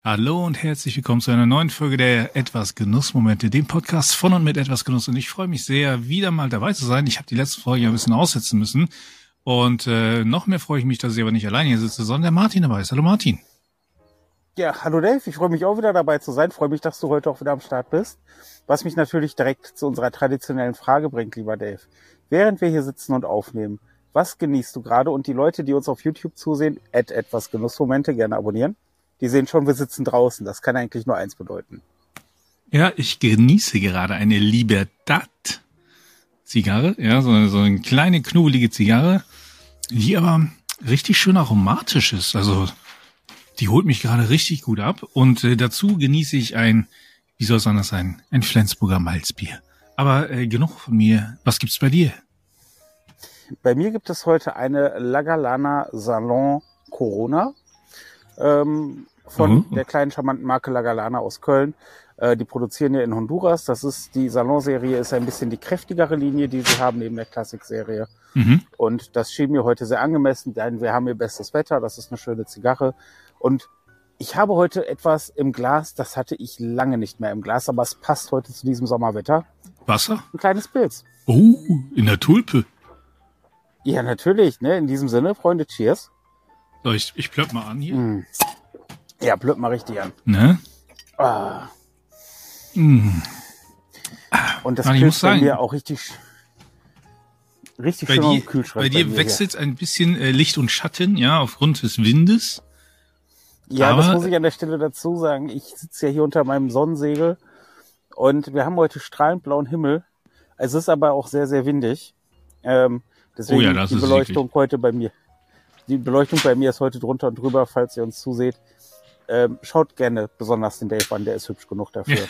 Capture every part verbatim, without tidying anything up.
Hallo und herzlich willkommen zu einer neuen Folge der Etwas Genussmomente, dem Podcast von und mit Etwas Genuss. Und ich freue mich sehr, wieder mal dabei zu sein. Ich habe die letzte Folge ein bisschen aussetzen müssen. Und äh, noch mehr freue ich mich, dass ich aber nicht alleine hier sitze, sondern der Martin dabei ist. Hallo Martin. Ja, hallo Dave. Ich freue mich auch wieder dabei zu sein. Freue mich, dass du heute auch wieder am Start bist. Was mich natürlich direkt zu unserer traditionellen Frage bringt, lieber Dave. Während wir hier sitzen und aufnehmen, was genießt du gerade? Und die Leute, die uns auf YouTube zusehen, at Etwas Genussmomente, gerne abonnieren. Die sehen schon, wir sitzen draußen. Das kann eigentlich nur eins bedeuten. Ja, ich genieße gerade eine Libertad-Zigarre. Ja, so, so eine kleine, knubbelige Zigarre, die aber richtig schön aromatisch ist. Also, die holt mich gerade richtig gut ab. Und äh, dazu genieße ich ein, wie soll es anders sein, ein Flensburger Malzbier. Aber äh, genug von mir. Was gibt's bei dir? Bei mir gibt es heute eine Lagalana Salon Corona. Ähm, von oh. der kleinen charmanten Marke Lagalana aus Köln. Äh, die produzieren ja in Honduras. Das ist die Salon-Serie, ist ein bisschen die kräftigere Linie, die sie haben neben der Klassik-Serie. Mhm. Und das schien mir heute sehr angemessen, denn wir haben hier bestes Wetter. Das ist eine schöne Zigarre. Und ich habe heute etwas im Glas, das hatte ich lange nicht mehr im Glas, aber es passt heute zu diesem Sommerwetter. Wasser? Ein kleines Pilz. Oh, in der Tulpe. Ja, natürlich. Ne? In diesem Sinne, Freunde, cheers. So, ich, ich plöpp mal an hier. Mm. Ja, plöpp mal richtig an. Ne? Ah. Mm. Und das ich muss bei sagen, mir auch richtig, richtig bei schön dir, im Kühlschrank. Bei dir wechselt ein bisschen äh, Licht und Schatten, ja, aufgrund des Windes. Ja, aber das muss ich an der Stelle dazu sagen. Ich sitze ja hier unter meinem Sonnensegel und wir haben heute strahlend blauen Himmel. Es ist aber auch sehr, sehr windig. Ähm, deswegen oh ja, das die ist Beleuchtung eklig. heute bei mir. Die Beleuchtung bei mir ist heute drunter und drüber, falls ihr uns zuseht. Ähm, schaut gerne besonders den Dave an, der ist hübsch genug dafür.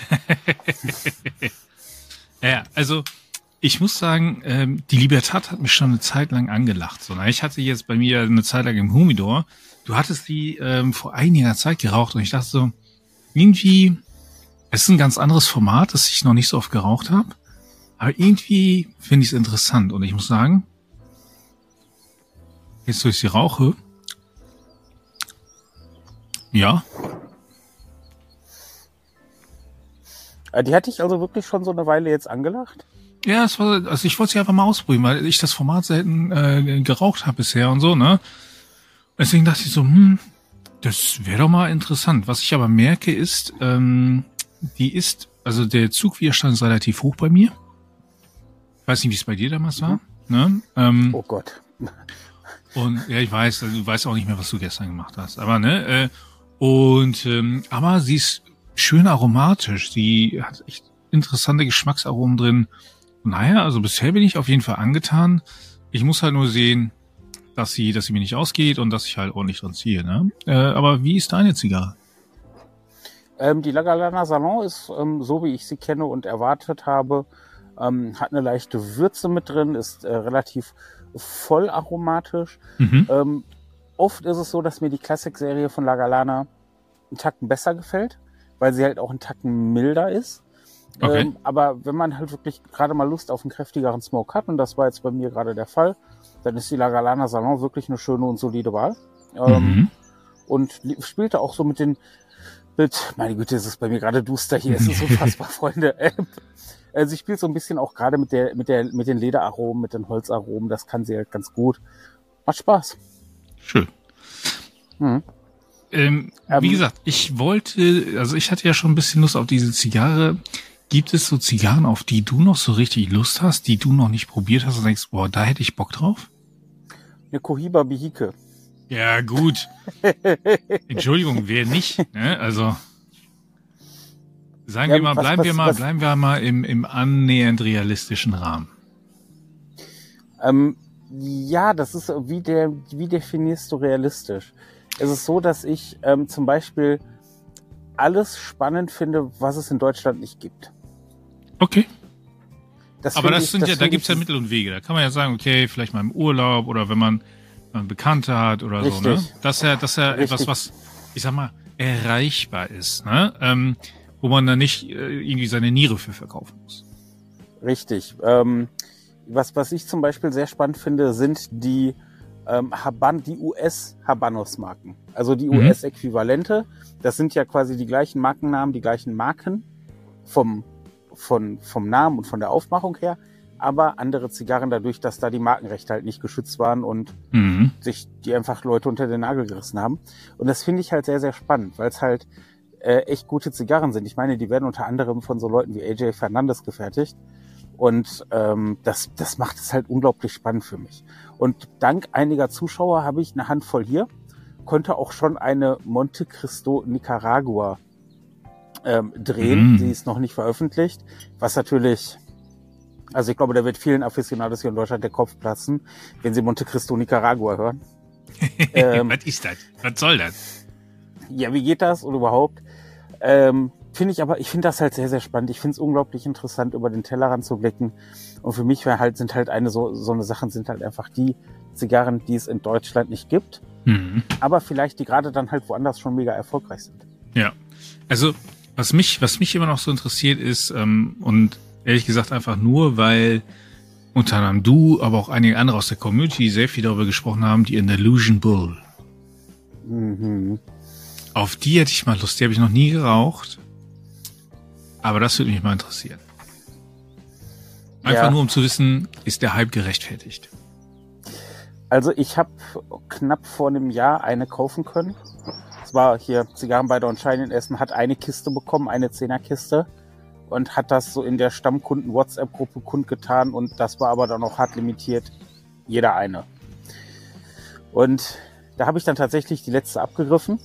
Ja, also ich muss sagen, ähm, die Libertad hat mich schon eine Zeit lang angelacht. So, na, ich hatte jetzt bei mir eine Zeit lang im Humidor. Du hattest die ähm, vor einiger Zeit geraucht und ich dachte so, irgendwie, es ist ein ganz anderes Format, das ich noch nicht so oft geraucht habe. Aber irgendwie finde ich es interessant und ich muss sagen, jetzt, wo ich sie rauche, ja. Die hatte ich also wirklich schon so eine Weile jetzt angelacht? Ja, es war, also ich wollte sie einfach mal ausprobieren, weil ich das Format selten äh, geraucht habe bisher und so, ne? Deswegen dachte ich so, hm, das wäre doch mal interessant. Was ich aber merke ist, ähm, die ist, also der Zugwiderstand ist relativ hoch bei mir. Ich weiß nicht, wie es bei dir damals war. Mhm. Ne? Ähm, oh Gott. Und ja, ich weiß, du weißt auch nicht mehr, was du gestern gemacht hast. Aber ne, äh, und ähm, aber sie ist schön aromatisch. Sie hat echt interessante Geschmacksaromen drin. Naja, also bisher bin ich auf jeden Fall angetan. Ich muss halt nur sehen, dass sie, dass sie mir nicht ausgeht und dass ich halt ordentlich dran ziehe. Ne? Äh, aber wie ist deine Zigarre? Ähm, die Lagalana Salon ist, ähm, so wie ich sie kenne und erwartet habe, ähm, hat eine leichte Würze mit drin, ist äh, relativ voll aromatisch. Mhm. Ähm, oft ist es so, dass mir die Classic-Serie von Lagalana einen Tacken besser gefällt, weil sie halt auch einen Tacken milder ist. Okay. Ähm, aber wenn man halt wirklich gerade mal Lust auf einen kräftigeren Smoke hat, und das war jetzt bei mir gerade der Fall, dann ist die Lagalana Salon wirklich eine schöne und solide Wahl. Ähm, mhm. Und spielte auch so mit den, mit, meine Güte, es ist bei mir gerade duster hier, es ist unfassbar, Freunde. Sie spielt so ein bisschen auch gerade mit der, mit der, mit den Lederaromen, mit den Holzaromen. Das kann sie halt ganz gut. Macht Spaß. Schön. Mhm. Ähm, ähm, wie gesagt, ich wollte, also ich hatte ja schon ein bisschen Lust auf diese Zigarre. Gibt es so Zigarren, auf die du noch so richtig Lust hast, die du noch nicht probiert hast und denkst, boah, da hätte ich Bock drauf? Eine Cohiba Bihike. Ja, gut. Entschuldigung, wer nicht? Ne? Also sagen ja, wir mal, was, bleiben was, wir mal, was, bleiben wir mal im, im annähernd realistischen Rahmen. Ähm, ja, das ist, wie der, wie definierst du realistisch? Es ist so, dass ich ähm, zum Beispiel alles spannend finde, was es in Deutschland nicht gibt. Okay. Das Aber das ich, sind das ja, da gibt's ja Mittel und Wege. Da kann man ja sagen, okay, vielleicht mal im Urlaub oder wenn man, wenn man Bekannte hat oder Richtig. so, ne? Das ist ja, das ist ja etwas, was, ich sag mal, erreichbar ist, ne? Ähm, wo man dann nicht äh, irgendwie seine Niere für verkaufen muss. Richtig. Ähm, was, was ich zum Beispiel sehr spannend finde, sind die ähm, Haban, die U S-Habanos-Marken. Also die Mhm. U S-Äquivalente. Das sind ja quasi die gleichen Markennamen, die gleichen Marken vom, von, vom Namen und von der Aufmachung her. Aber andere Zigarren dadurch, dass da die Markenrechte halt nicht geschützt waren und Mhm. sich die einfach Leute unter den Nagel gerissen haben. Und das finde ich halt sehr, sehr spannend, weil es halt äh, echt gute Zigarren sind. Ich meine, die werden unter anderem von so Leuten wie A J Fernandez gefertigt. Und ähm, das, das macht es halt unglaublich spannend für mich. Und dank einiger Zuschauer habe ich eine Handvoll hier, konnte auch schon eine Monte Cristo Nicaragua ähm, drehen. Mm. Sie ist noch nicht veröffentlicht, was natürlich, also ich glaube, da wird vielen Aficionados hier in Deutschland der Kopf platzen, wenn sie Monte Cristo Nicaragua hören. ähm, Was ist das? Was soll das? Ja, wie geht das und überhaupt? Ähm, finde ich aber, ich finde das halt sehr, sehr spannend. Ich finde es unglaublich interessant, über den Tellerrand zu blicken. Und für mich halt, sind halt eine so, so eine Sachen sind halt einfach die Zigarren, die es in Deutschland nicht gibt. Mhm. Aber vielleicht die gerade dann halt woanders schon mega erfolgreich sind. Ja. Also, was mich, was mich immer noch so interessiert ist, ähm, und ehrlich gesagt einfach nur, weil unter anderem du, aber auch einige andere aus der Community sehr viel darüber gesprochen haben, die Andalusian Bull. Mhm. Auf die hätte ich mal Lust. Die habe ich noch nie geraucht. Aber das würde mich mal interessieren. Einfach Ja. nur, um zu wissen, ist der Hype gerechtfertigt? Also ich habe knapp vor einem Jahr eine kaufen können. Es war hier Zigarren bei und Schein in Essen, hat eine Kiste bekommen, eine Zehnerkiste. Und hat das so in der Stammkunden-WhatsApp-Gruppe kundgetan. Und das war aber dann auch hart limitiert. Jeder eine. Und da habe ich dann tatsächlich die letzte abgegriffen.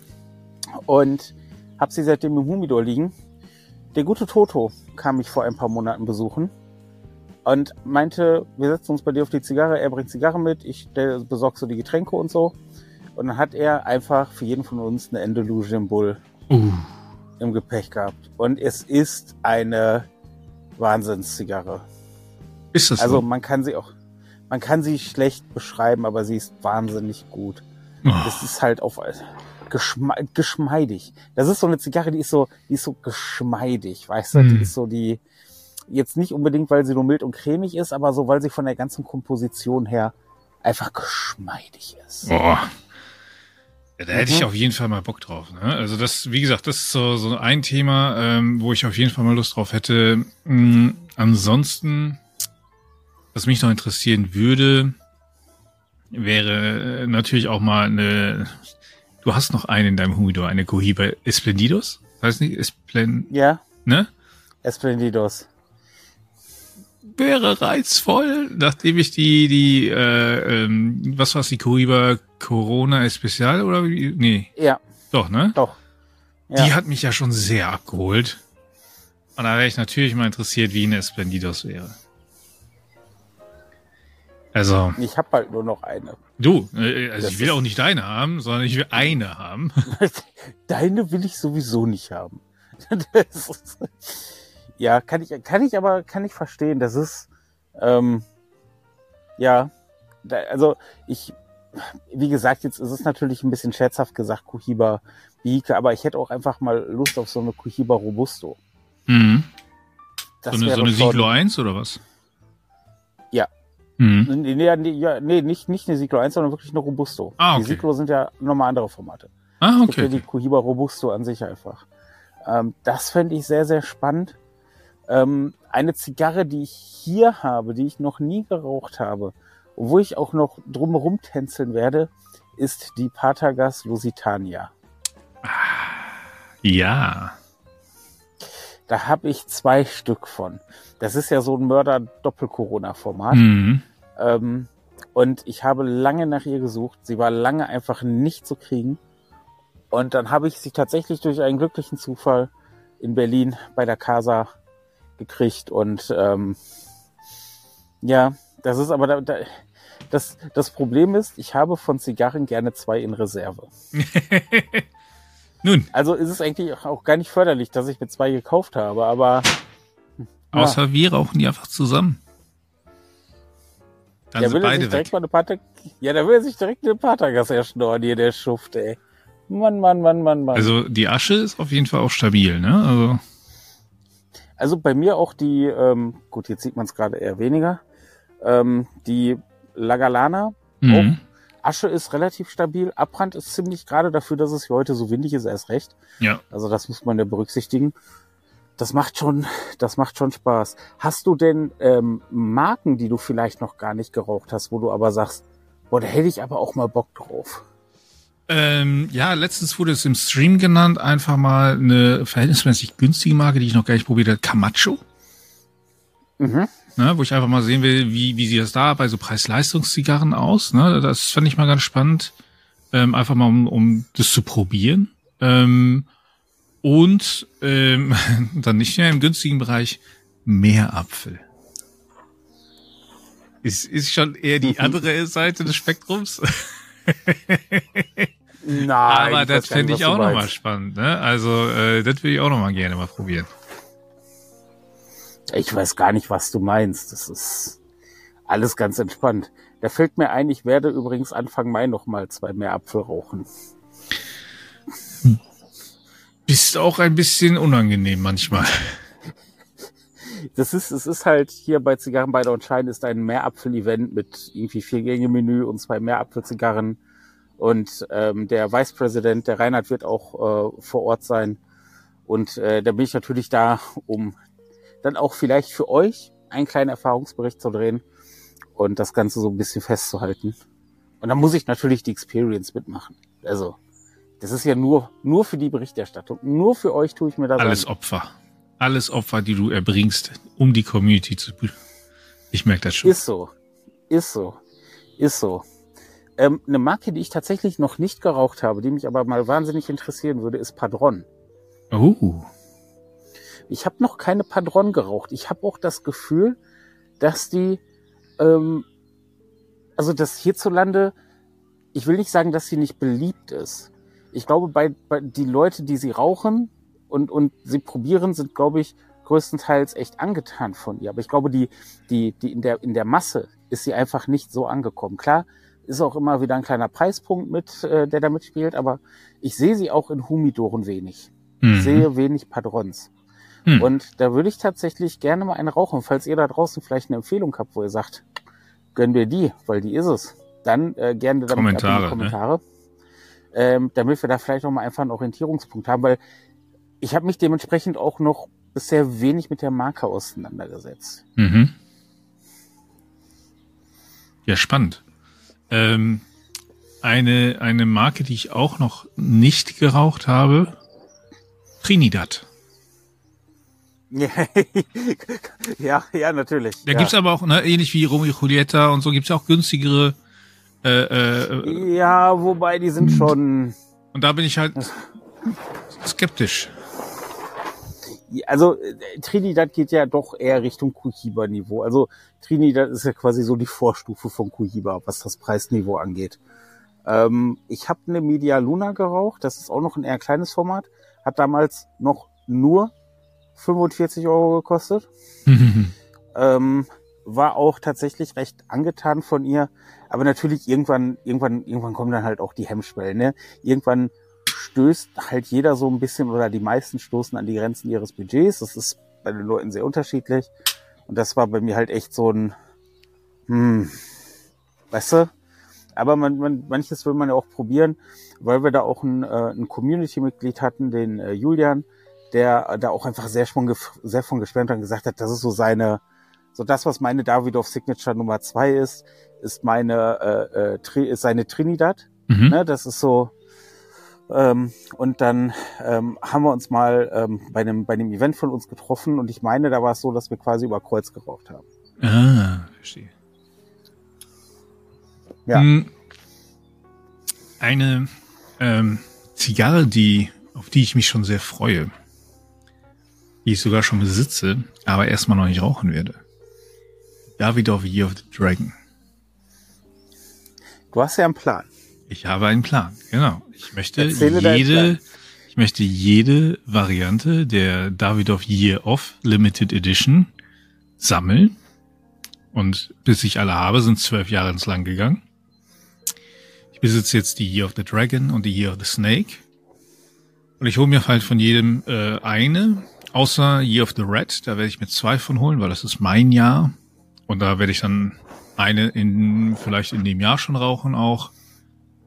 Und habe sie seitdem im Humidor liegen. Der gute Toto kam mich vor ein paar Monaten besuchen und meinte, wir setzen uns bei dir auf die Zigarre, er bringt Zigarren mit, ich besorge so die Getränke und so. Und dann hat er einfach für jeden von uns eine Andalusian Bull Uh. im Gepäck gehabt. Und es ist eine Wahnsinnszigarre. Ist das Also so? man kann sie auch, man kann sie schlecht beschreiben, aber sie ist wahnsinnig gut. Oh. Das ist halt auf geschme geschmeidig. Das ist so eine Zigarre, die ist so, die ist so geschmeidig, weißt du? Hm. Die ist so die, jetzt nicht unbedingt, weil sie nur mild und cremig ist, aber so, weil sie von der ganzen Komposition her einfach geschmeidig ist. Boah. Ja, da hätte Mhm. ich auf jeden Fall mal Bock drauf. Ne? Also das, wie gesagt, das ist so, so ein Thema, ähm, wo ich auf jeden Fall mal Lust drauf hätte. Mhm. Ansonsten, was mich noch interessieren würde, wäre natürlich auch mal eine, du hast noch eine in deinem Humidor, eine Cohiba Esplendidos? Weiß nicht, Esplen, Ja, ne? Esplendidos. Wäre reizvoll, nachdem ich die, die, äh, ähm, was war's, die Cohiba Corona Especial oder wie? Nee, Ja, doch, ne? doch. Ja. Die hat mich ja schon sehr abgeholt. Und da wäre ich natürlich mal interessiert, wie eine Esplendidos wäre. Also, Ich habe halt nur noch eine. du, äh, also Das ich will ist- auch nicht deine haben, sondern ich will eine haben. Deine will ich sowieso nicht haben. Das ist, ja, kann ich, kann ich aber, kann ich verstehen. Das ist, ähm, ja, da, also ich, wie gesagt, jetzt ist es natürlich ein bisschen scherzhaft gesagt, Cohiba Bieke, aber ich hätte auch einfach mal Lust auf so eine Cohiba Robusto. Mhm. Das So eine, so wäre eine schon- Siglo eins oder was? Ja. Mhm. Nee, nee, nee, ja, nee, nicht, nicht eine Siglo eins, sondern wirklich eine Robusto. Ah, okay. Die Siglo sind ja nochmal andere Formate. Ah, Es gibt okay. ja die okay. Cohiba Robusto an sich einfach. Ähm, das fände ich sehr, sehr spannend. Ähm, eine Zigarre, die ich hier habe, die ich noch nie geraucht habe, wo ich auch noch drumherum tänzeln werde, ist die Patagas Lusitania. Ja. Da habe ich zwei Stück von. Das ist ja so ein Mörder-Doppel-Corona-Format. Mhm. Ähm, und ich habe lange nach ihr gesucht. Sie war lange einfach nicht zu kriegen. Und dann habe ich sie tatsächlich durch einen glücklichen Zufall in Berlin bei der Casa gekriegt. Und ähm, ja, das ist aber da, da, das, das Problem ist, ich habe von Zigarren gerne zwei in Reserve. Nun, Also ist es eigentlich auch gar nicht förderlich, dass ich mir zwei gekauft habe, aber ja. außer wir rauchen die einfach zusammen. Dann Der sind will er beide sich direkt weg. mal eine Pata, ja, der will er sich direkt eine Patagas erschnorren hier, der Schuft, ey. Mann, Mann, Mann, Mann, Mann. Also die Asche ist auf jeden Fall auch stabil, ne? Also Also bei mir auch die, ähm, gut, jetzt sieht man es gerade eher weniger, ähm, die Lagalana, mhm. Asche ist relativ stabil, Abbrand ist ziemlich, gerade dafür, dass es hier heute so windig ist, erst recht. Ja. Also das muss man ja berücksichtigen. Das macht schon, das macht schon Spaß. Hast du denn ähm, Marken, die du vielleicht noch gar nicht geraucht hast, wo du aber sagst, boah, da hätte ich aber auch mal Bock drauf? Ähm, ja, letztens wurde es im Stream genannt, einfach mal eine verhältnismäßig günstige Marke, die ich noch gar nicht probiert habe, Camacho. Mhm. Ne, wo ich einfach mal sehen will, wie wie sieht das da bei so Preis-Leistungs-Zigarren aus. Ne? Das fand ich mal ganz spannend, ähm, einfach mal um, um das zu probieren. Ähm, und ähm, dann nicht mehr im günstigen Bereich Meerapfel. Ist ist schon eher die andere Seite des Spektrums. Nein, aber ich das weiß gar fände nicht, ich was auch du noch mal meinst. spannend. Ne? Also äh, das will ich auch noch mal gerne mal probieren. Ich weiß gar nicht, was du meinst. Das ist alles ganz entspannt. Da fällt mir ein, ich werde übrigens Anfang Mai noch mal zwei mehr Apfel rauchen. Bist auch ein bisschen unangenehm manchmal. Das ist, es ist halt hier bei Zigarren bei und Schein ist ein Mehrapfel-Event mit irgendwie vier Gänge-Menü und zwei Mehrapfel-Zigarren. Und ähm, der Vice President, der Reinhard, wird auch äh, vor Ort sein. Und äh, da bin ich natürlich da, um dann auch vielleicht für euch einen kleinen Erfahrungsbericht zu drehen und das Ganze so ein bisschen festzuhalten. Und dann muss ich natürlich die Experience mitmachen. Also, das ist ja nur nur für die Berichterstattung. Nur für euch tue ich mir das Alles an. Opfer. Alles Opfer, die du erbringst, um die Community zu... Ich merke das schon. Ist so. Ist so. Ist so. Ähm, eine Marke, die ich tatsächlich noch nicht geraucht habe, die mich aber mal wahnsinnig interessieren würde, ist Padron. Oh. Ich habe noch keine Padron geraucht. Ich habe auch das Gefühl, dass die, ähm, also dass hierzulande, ich will nicht sagen, dass sie nicht beliebt ist. Ich glaube, bei, bei die Leute, die sie rauchen und und sie probieren, sind, glaube ich, größtenteils echt angetan von ihr. Aber ich glaube, die die die in der in der Masse ist sie einfach nicht so angekommen. Klar, ist auch immer wieder ein kleiner Preispunkt mit, äh, der da mitspielt. Aber ich sehe sie auch in Humidoren wenig. Mhm. Ich sehe wenig Padrons. Hm. Und da würde ich tatsächlich gerne mal eine rauchen. Falls ihr da draußen vielleicht eine Empfehlung habt, wo ihr sagt, gönnen wir die, weil die ist es. Dann äh, gerne damit Kommentare, ab in die Kommentare. Ne? Ähm, damit wir da vielleicht auch mal einfach einen Orientierungspunkt haben, weil ich habe mich dementsprechend auch noch bisher wenig mit der Marke auseinandergesetzt. Mhm. Ja, spannend. Ähm, eine, eine Marke, die ich auch noch nicht geraucht habe, Trinidad. ja, ja, natürlich. Da ja. gibt's aber auch, ne, ähnlich wie Romeo und Julieta und so, gibt's ja auch günstigere. Äh, äh, ja, wobei die sind schon. Und da bin ich halt skeptisch. Also Trinidad geht ja doch eher Richtung Cohiba-Niveau. Also Trinidad ist ja quasi so die Vorstufe von Cohiba, was das Preisniveau angeht. Ähm, ich habe eine Media Luna geraucht, das ist auch noch ein eher kleines Format, hat damals noch nur fünfundvierzig Euro gekostet. ähm, war auch tatsächlich recht angetan von ihr. Aber natürlich irgendwann, irgendwann, irgendwann kommen dann halt auch die Hemmschwellen, ne? Irgendwann stößt halt jeder so ein bisschen oder die meisten stoßen an die Grenzen ihres Budgets. Das ist bei den Leuten sehr unterschiedlich. Und das war bei mir halt echt so ein, hm, weißt du? Aber man, man, manches will man ja auch probieren, weil wir da auch ein, äh, ein Community-Mitglied hatten, den äh, Julian, der da auch einfach sehr von, sehr von geschwärmt hat und gesagt hat, das ist so seine, so das, was meine Davidoff Signature Nummer zwei ist, ist meine, äh, äh, Tri- ist seine Trinidad. Mhm. Ne, das ist so, ähm, und dann ähm, haben wir uns mal ähm, bei einem, bei einem Event von uns getroffen und ich meine, da war es so, dass wir quasi über Kreuz geraucht haben. Ah, verstehe. Ja. Eine ähm, Zigarre, die, auf die ich mich schon sehr freue, die ich sogar schon besitze, aber erstmal noch nicht rauchen werde. Davidoff Year of the Dragon. Du hast ja einen Plan. Ich habe einen Plan, genau. Ich möchte Erzähle jede, ich möchte jede Variante der Davidoff Year of Limited Edition sammeln. Und bis ich alle habe, sind zwölf Jahre ins Land gegangen. Ich besitze jetzt die Year of the Dragon und die Year of the Snake. Und ich hole mir halt von jedem äh, eine, außer Year of the Red. Da werde ich mir zwei von holen, weil das ist mein Jahr. Und da werde ich dann eine in vielleicht in dem Jahr schon rauchen auch.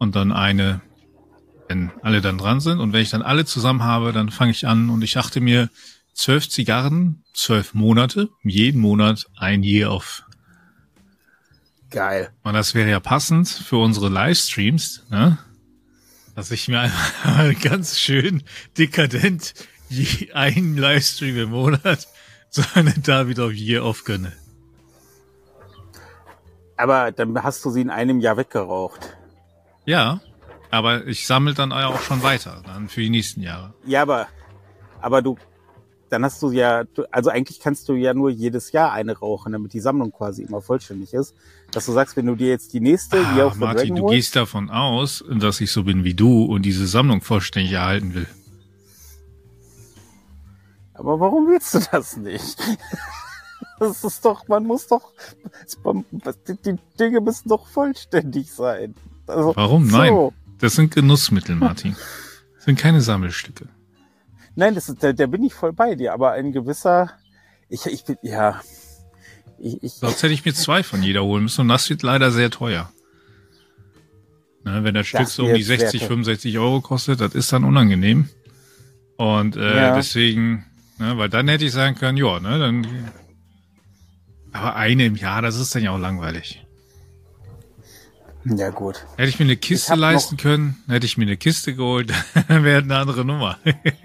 und dann eine, wenn alle dann dran sind. Und wenn ich dann alle zusammen habe, dann fange ich an und ich dachte mir, zwölf Zigarren, zwölf Monate, jeden Monat ein Year of. Geil. Und das wäre ja passend für unsere Livestreams, ne? Dass ich mir einmal ganz schön dekadent je einen Livestream im Monat so eine David of Year of gönne. Aber dann hast du sie in einem Jahr weggeraucht. Ja, aber ich sammle dann auch schon weiter, dann für die nächsten Jahre. Ja, aber, aber du, dann hast du ja, also eigentlich kannst du ja nur jedes Jahr eine rauchen, damit die Sammlung quasi immer vollständig ist. Dass du sagst, wenn du dir jetzt die nächste ah, Year of the Martin, Dragon du holst, gehst davon aus, dass ich so bin wie du und diese Sammlung vollständig erhalten will. Aber warum willst du das nicht? Das ist doch, man muss doch, die Dinge müssen doch vollständig sein. Also, warum? so. Nein, das sind Genussmittel, Martin. Das sind keine Sammelstücke. Nein, das ist, da, da bin ich voll bei dir, aber ein gewisser, ich, ich bin, ja, ich, ich. Sonst hätte ich mir zwei von jeder holen müssen und das wird leider sehr teuer. Ne, wenn das Stück so um die sechzig, fünfundsechzig Euro kostet, das ist dann unangenehm. Und äh, ja. deswegen, ne, weil dann hätte ich sagen können, ja, ne, dann. Aber eine im Jahr, das ist dann ja auch langweilig. Ja, gut. Hätte ich mir eine Kiste leisten können, hätte ich mir eine Kiste geholt, dann wäre eine andere Nummer.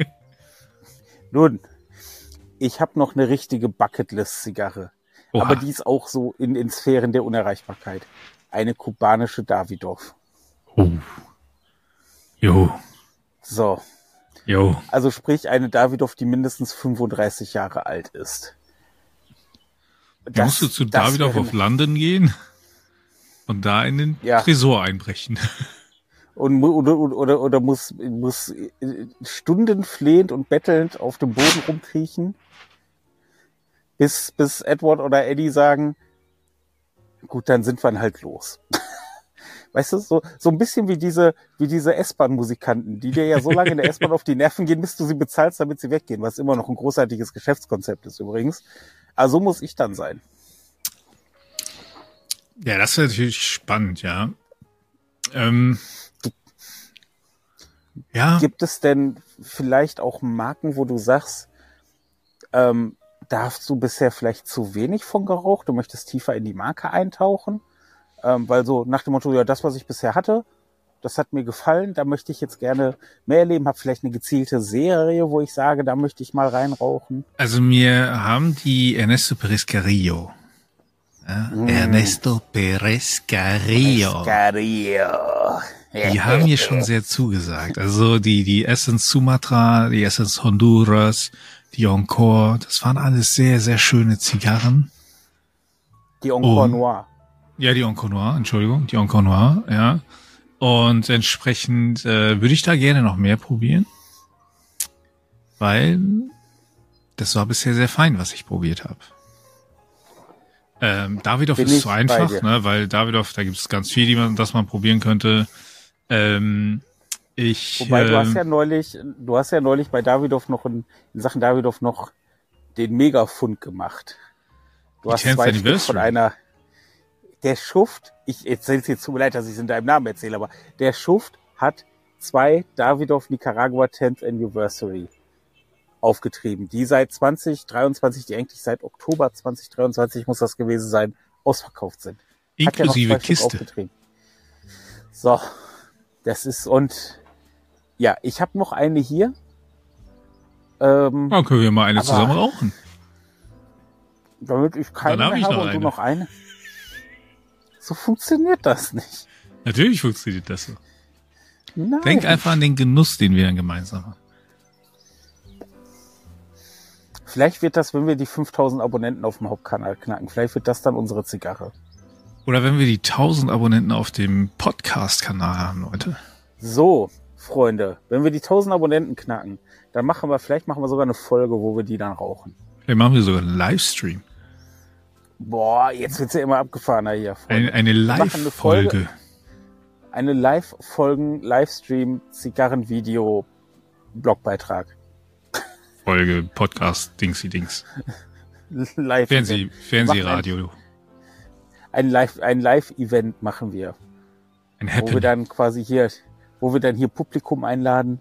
Nun, ich habe noch eine richtige Bucketlist-Zigarre. Oha. Aber die ist auch so in, in Sphären der Unerreichbarkeit. Eine kubanische Davidoff. Oh. Jo. So. Jo. Also sprich eine Davidoff, die mindestens fünfunddreißig Jahre alt ist. Das, musst du zu Davidoff auf London gehen und da in den ja. Tresor einbrechen. Und oder, oder, oder muss, muss stundenflehend und bettelnd auf dem Boden rumkriechen, bis, bis Edward oder Eddie sagen, gut, dann sind wir halt los. Weißt du, so, so ein bisschen wie diese, wie diese S-Bahn-Musikanten, die dir ja so lange in der S-Bahn auf die Nerven gehen, bis du sie bezahlst, damit sie weggehen, was immer noch ein großartiges Geschäftskonzept ist übrigens. Also muss ich dann sein. Ja, das wäre natürlich spannend, ja. Ähm, ja. Gibt es denn vielleicht auch Marken, wo du sagst, ähm, da hast du bisher vielleicht zu wenig von geraucht, du möchtest tiefer in die Marke eintauchen? Ähm, weil so nach dem Motto, ja, das, was ich bisher hatte, das hat mir gefallen, da möchte ich jetzt gerne mehr erleben, habe vielleicht eine gezielte Serie, wo ich sage, da möchte ich mal reinrauchen. Also mir haben die Ernesto Perez Carrillo. Ja, mm. Ernesto Perez Carrillo. Carrillo. Die haben mir schon sehr zugesagt. Also die, die Essence Sumatra, die Essence Honduras, die Encore, das waren alles sehr, sehr schöne Zigarren. Die Encore um, Noir. Ja, die Encore Noir, Entschuldigung, die Encore Noir, ja. Und entsprechend äh, würde ich da gerne noch mehr probieren, weil das war bisher sehr fein, was ich probiert habe. Ähm, Davidoff ist zu einfach, ne, weil Davidoff, da gibt es ganz viel, die man, das man probieren könnte. Ähm, ich, Wobei ähm, du hast ja neulich, du hast ja neulich bei Davidoff noch in, in Sachen Davidoff noch den Megafund gemacht. Du hast zwei Stück von einer. Der Schuft, ich erzähle es jetzt, tut mir leid, dass ich es in deinem Namen erzähle, aber der Schuft hat zwei Davidoff Nicaragua tenth Anniversary aufgetrieben, die seit zwanzig dreiundzwanzig, die eigentlich seit Oktober zwanzig dreiundzwanzig muss das gewesen sein, ausverkauft sind. Inklusive hat ja Kiste. Aufgetrieben. So, das ist, und ja, ich habe noch eine hier. Ähm, Dann können wir mal eine zusammen rauchen. Damit ich keine mehr habe und du noch eine. So funktioniert das nicht. Natürlich funktioniert das so. Nein. Denk einfach an den Genuss, den wir dann gemeinsam haben. Vielleicht wird das, wenn wir die fünftausend Abonnenten auf dem Hauptkanal knacken, vielleicht wird das dann unsere Zigarre. Oder wenn wir die tausend Abonnenten auf dem Podcast-Kanal haben, Leute. So, Freunde, wenn wir die tausend Abonnenten knacken, dann machen wir, vielleicht machen wir sogar eine Folge, wo wir die dann rauchen. Vielleicht machen wir sogar einen Livestream. Boah, jetzt wird's ja immer abgefahrener hier. Eine, eine Live-Folge. Eine Live-Folgen, Livestream, Zigarren-Video, Blogbeitrag. Folge, Podcast, Dingsy-Dings. Live Fernseh, Fernsehradio. Ein, ein Live, ein Live-Event machen wir. Ein wo Happening. wir dann quasi hier, wo wir dann hier Publikum einladen.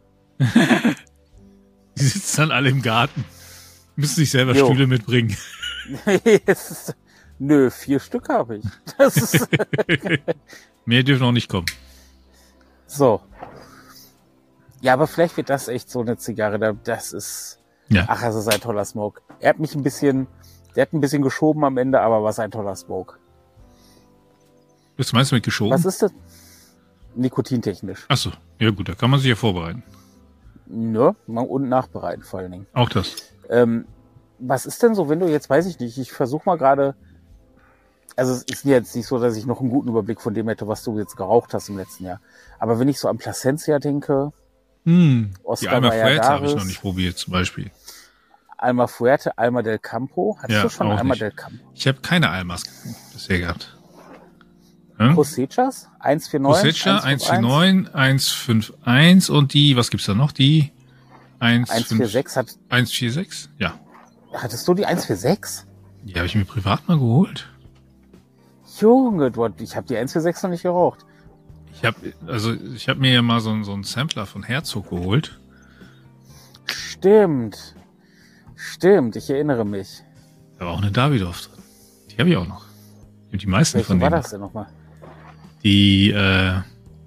Die sitzen dann alle im Garten. Müssen sich selber Jo. Stühle mitbringen. Es ist, nö, vier Stück habe ich. Das ist Mehr dürfen auch nicht kommen. so. Ja, aber vielleicht wird das echt so eine Zigarre. da- Das ist, Ja. ach, das ist ein toller Smoke. Er hat mich ein bisschen, der hat ein bisschen geschoben am Ende, aber was ein toller Smoke. Was meinst du mit geschoben? Was ist das? Nikotintechnisch. Achso, ja gut, da kann man sich ja vorbereiten. Ne? Und nachbereiten vor allen Dingen. Auch das. Ähm, was ist denn so, wenn du jetzt, weiß ich nicht, ich versuche mal gerade, also es ist jetzt nicht so, dass ich noch einen guten Überblick von dem hätte, was du jetzt geraucht hast im letzten Jahr. Aber wenn ich so an Plasencia denke, Hm. Die Oscar Alma Fuerte habe ich Valladares, noch nicht probiert zum Beispiel. Alma Fuerte, Alma del Campo. Hattest Ja, du schon auch Alma nicht. del Campo? Ich habe keine Almas bisher gehabt. Hm? Cosechas? eins vier neun? Cosecha eins vier neun, eins fünf eins und die, was gibt's da noch? Die eins eins vier sechs hat, eins vier sechs? Ja. hattest du die eins vier sechs? Die habe ich mir privat mal geholt. Junge, du, ich habe die eins vier sechs noch nicht geraucht. Ich habe also ich habe mir ja mal so, einen- so einen Sampler von Herzog geholt. Stimmt. Stimmt, ich erinnere mich. Da war auch eine Davidoff drin. Die habe ich auch noch. Ich hab die meisten Welche von war denen. das denn nochmal? Die, äh,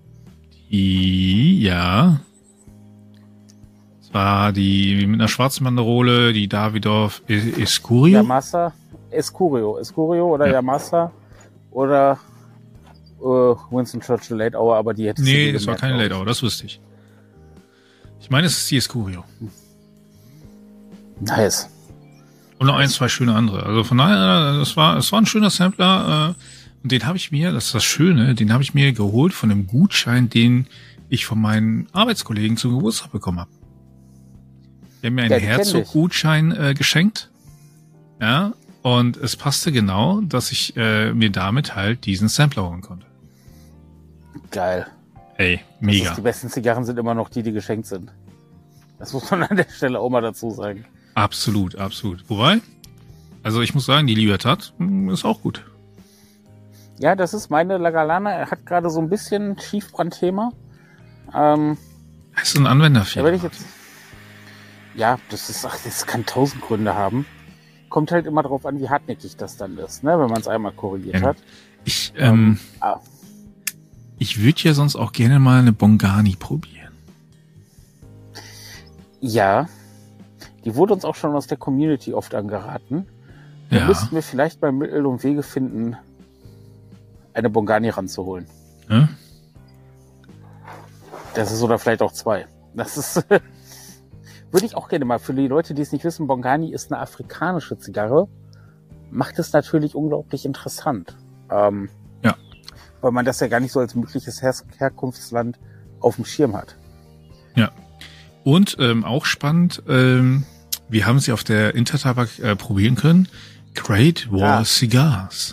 die, ja. Es war die mit einer schwarzen Banderole, die Davidoff E- Escurio. Yamasa, Escurio. Escurio oder Ja. Yamasa oder äh, Winston Churchill Late Hour, aber die hättest du Nee, dir das war gemerkt, keine glaub Late Hour, das wusste ich. Ich meine, es ist die Escurio. ich. Nice. Und noch ein, zwei schöne andere. Also von daher, das war, es war ein schöner Sampler, äh, und den habe ich mir, das ist das Schöne, den habe ich mir geholt von dem Gutschein, den ich von meinen Arbeitskollegen zum Geburtstag bekommen habe. Die haben mir einen Ja, die kenn ich. Herzog-Gutschein äh, geschenkt. Ja, und es passte genau, dass ich äh, mir damit halt diesen Sampler holen konnte. Geil. Ey, Das mega. ist, die besten Zigarren sind immer noch die, die geschenkt sind. Das muss man an der Stelle auch mal dazu sagen. Absolut, absolut. Wobei, also ich muss sagen, die Libertad mh, ist auch gut. Ja, das ist meine Lagalana. Er hat gerade so ein bisschen Schiefbrandthema. Ähm, Das ist ein Anwenderfehler. da werde ich jetzt. Ja, das ist, ach, das kann tausend Gründe haben. Kommt halt immer drauf an, wie hartnäckig das dann ist, ne, wenn man es einmal korrigiert Ja. hat. Ich, ähm, Ah, ich würde ja sonst auch gerne mal eine Bongani probieren. ja, die wurde uns auch schon aus der Community oft angeraten. Da Ja. müssten wir vielleicht mal Mittel und Wege finden, eine Bongani ranzuholen. Ne? Das ist oder vielleicht auch zwei. Das ist würde ich auch gerne mal für die Leute, die es nicht wissen. Bongani ist eine afrikanische Zigarre. Macht es natürlich unglaublich interessant. Ähm, Ja. Weil man das ja gar nicht so als mögliches Her Herkunftsland auf dem Schirm hat. Ja. Und ähm, auch spannend, ähm, wir haben sie auf der Intertabak äh, probieren können. Great War Ah. Cigars.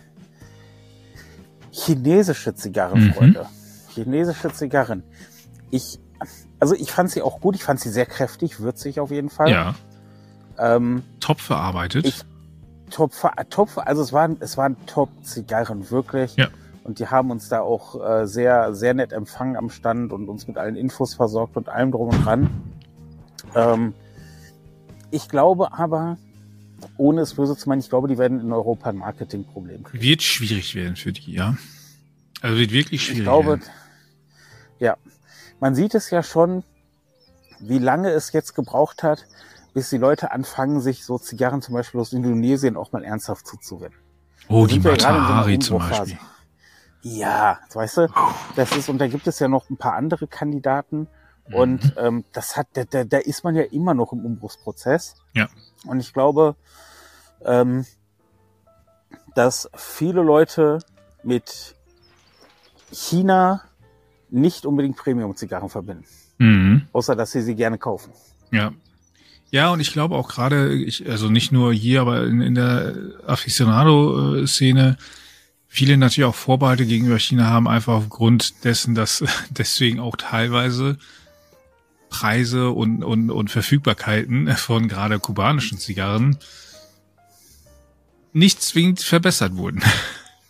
Chinesische Zigarren, Mhm. Freunde. Chinesische Zigarren. Ich, also ich fand sie auch gut. Ich fand sie sehr kräftig, würzig auf jeden Fall. Ja. Ähm, Top verarbeitet. Ich- Top, top, also es waren, es waren Top-Zigarren, wirklich. Ja. Und die haben uns da auch äh, sehr, sehr nett empfangen am Stand und uns mit allen Infos versorgt und allem drum und dran. Ähm, ich glaube aber, ohne es böse zu meinen, ich glaube, die werden in Europa ein Marketingproblem kriegen. Wird schwierig werden für die, ja. Also wird wirklich schwierig Ich glaube, werden. ja, man sieht es ja schon, wie lange es jetzt gebraucht hat, bis die Leute anfangen, sich so Zigarren zum Beispiel aus Indonesien auch mal ernsthaft zuzuwenden. Oh, da die sind wir gerade in so einer Matahari zum Umbruchphase. Beispiel. Ja, weißt du, das ist, und da gibt es ja noch ein paar andere Kandidaten. Mhm. Und ähm, das hat, da, da, da ist man ja immer noch im Umbruchsprozess. Ja. Und ich glaube, ähm, dass viele Leute mit China nicht unbedingt Premium-Zigarren verbinden. Mhm. Außer, dass sie sie gerne kaufen. Ja. Ja, und ich glaube auch gerade, ich, also nicht nur hier, aber in, in der Aficionado-Szene, viele natürlich auch Vorbehalte gegenüber China haben, einfach aufgrund dessen, dass deswegen auch teilweise Preise und, und, und Verfügbarkeiten von gerade kubanischen Zigarren nicht zwingend verbessert wurden.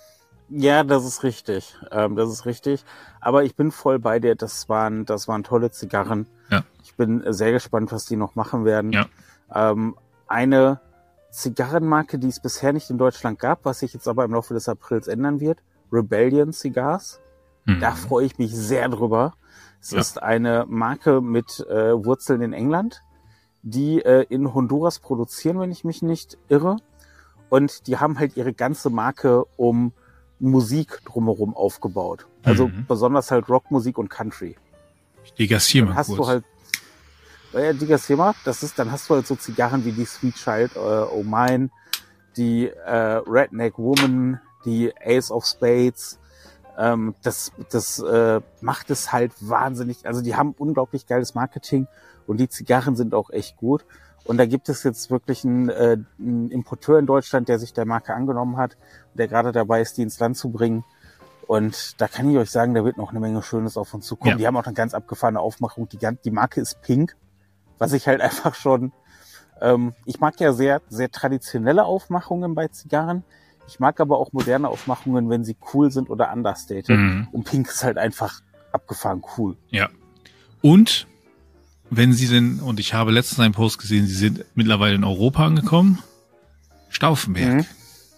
Ja, das ist richtig. Ähm, das ist richtig. Aber ich bin voll bei dir. Das waren, das waren tolle Zigarren. Ja. Ich bin sehr gespannt, was die noch machen werden. Ja. Ähm, eine Zigarrenmarke, die es bisher nicht in Deutschland gab, was sich jetzt aber im Laufe des Aprils ändern wird. Rebellion Cigars. Mhm. Da freue ich mich sehr drüber. Es Ja. ist eine Marke mit äh, Wurzeln in England, die äh, in Honduras produzieren, wenn ich mich nicht irre. Und die haben halt ihre ganze Marke um Musik drumherum aufgebaut. Also Mhm. besonders halt Rockmusik und Country. Ich degassiere Dann mal hast kurz. du halt, äh, Digga Thema, das ist, dann hast du halt so Zigarren wie die Sweet Child äh, O' Mine, die äh, Redneck Woman, die Ace of Spades. Ähm, das das äh, macht es halt wahnsinnig. Also die haben unglaublich geiles Marketing und die Zigarren sind auch echt gut. Und da gibt es jetzt wirklich einen, äh, einen Importeur in Deutschland, der sich der Marke angenommen hat, der gerade dabei ist, die ins Land zu bringen. Und da kann ich euch sagen, da wird noch eine Menge Schönes auf uns zukommen. Ja. Die haben auch eine ganz abgefahrene Aufmachung. Die, gan- die Marke ist pink, was ich halt einfach schon... Ähm, ich mag ja sehr, sehr traditionelle Aufmachungen bei Zigarren. Ich mag aber auch moderne Aufmachungen, wenn sie cool sind oder understated. Mhm. Und pink ist halt einfach abgefahren cool. Ja. Und wenn Sie denn, und ich habe letztens einen Post gesehen, Sie sind mittlerweile in Europa angekommen. Stauffenberg. Mhm.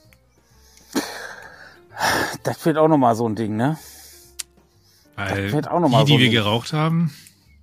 Das wird auch nochmal so ein Ding, ne? Weil Das wird auch noch mal die, die so wir ein Ding. geraucht haben,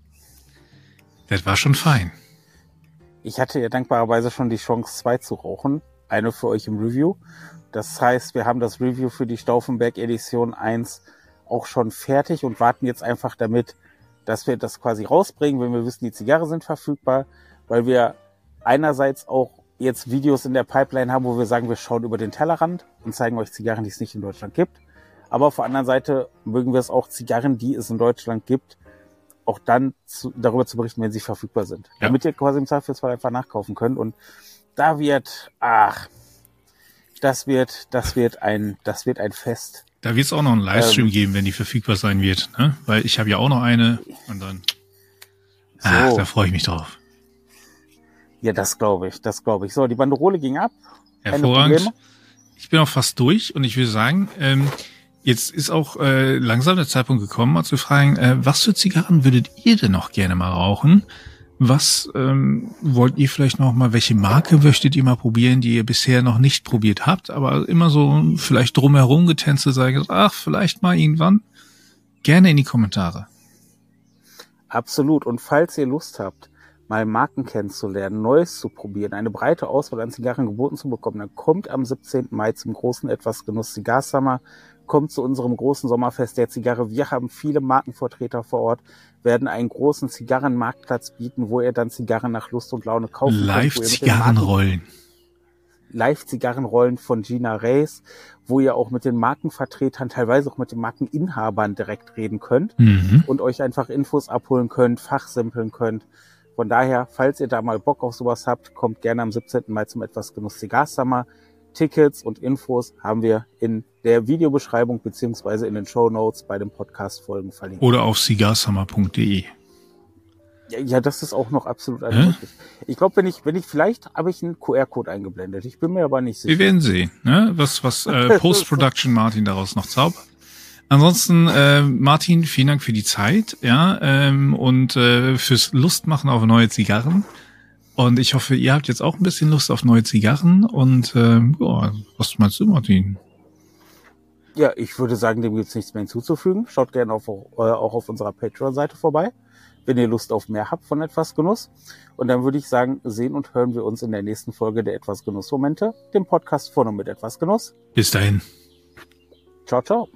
das war schon fein. Ich hatte ja dankbarerweise schon die Chance, zwei zu rauchen. Eine für euch im Review. Das heißt, wir haben das Review für die Stauffenberg Edition eins auch schon fertig und warten jetzt einfach damit, dass wir das quasi rausbringen, wenn wir wissen, die Zigarre sind verfügbar, weil wir einerseits auch jetzt Videos in der Pipeline haben, wo wir sagen, wir schauen über den Tellerrand und zeigen euch Zigarren, die es nicht in Deutschland gibt. Aber auf der anderen Seite mögen wir es auch, Zigarren, die es in Deutschland gibt, auch dann zu, darüber zu berichten, wenn sie verfügbar sind. Ja. Damit ihr quasi im Zweifelsfall einfach nachkaufen könnt. Und da wird, ach, das wird, das wird ein, das wird ein Fest. Da wird es auch noch einen Livestream Ähm, geben, wenn die verfügbar sein wird, ne? Weil ich habe ja auch noch eine und dann, So. ach, da freue ich mich drauf. Ja, das glaube ich, das glaube ich. So, die Banderole ging ab. Keine Hervorragend. Probleme. Ich bin auch fast durch und ich will sagen, ähm, jetzt ist auch äh, langsam der Zeitpunkt gekommen, mal zu fragen, äh, was für Zigarren würdet ihr denn noch gerne mal rauchen? Was ähm, wollt ihr vielleicht noch mal, welche Marke möchtet ihr mal probieren, die ihr bisher noch nicht probiert habt, aber immer so vielleicht drumherum getänzelt seid, ach, vielleicht mal irgendwann? Gerne in die Kommentare. Absolut. Und falls ihr Lust habt, mal Marken kennenzulernen, Neues zu probieren, eine breite Auswahl an Zigarren geboten zu bekommen, dann kommt am siebzehnten Mai zum großen Etwas Genuss Cigar Summer, kommt zu unserem großen Sommerfest der Zigarre. Wir haben viele Markenvertreter vor Ort, werden einen großen Zigarrenmarktplatz bieten, wo ihr dann Zigarren nach Lust und Laune kaufen könnt. wo ihr mit den Marken- Live-Zigarrenrollen. Live-Zigarrenrollen von Gina Reyes, wo ihr auch mit den Markenvertretern, teilweise auch mit den Markeninhabern direkt reden könnt Mhm. und euch einfach Infos abholen könnt, fachsimpeln könnt. Von daher, falls ihr da mal Bock auf sowas habt, kommt gerne am siebzehnten Mai zum Etwas Genuss Cigar Summer. Tickets und Infos haben wir in der Videobeschreibung beziehungsweise in den Shownotes bei den Podcast-Folgen verlinkt. Oder auf cigarsummer punkt de. Ja, ja, das ist auch noch absolut eine Hä? Möglichkeit. Ich glaube, wenn ich, wenn ich, vielleicht habe ich einen Q R-Code eingeblendet. Ich bin mir aber nicht Wir sicher. werden sehen, ne? was, was äh, Post-Production Martin daraus noch zaubert. Ansonsten, äh, Martin, vielen Dank für die Zeit, ja, ähm, und äh, fürs Lustmachen auf neue Zigarren. Und ich hoffe, ihr habt jetzt auch ein bisschen Lust auf neue Zigarren. Und äh, ja, was meinst du, Martin? Ja, ich würde sagen, dem gibt's nichts mehr hinzuzufügen. Schaut gerne auf, äh, auch auf unserer Patreon-Seite vorbei, wenn ihr Lust auf mehr habt von Etwas Genuss. Und dann würde ich sagen, sehen und hören wir uns in der nächsten Folge der Etwas Genuss-Momente, dem Podcast von und mit Etwas Genuss. Bis dahin. Ciao, ciao.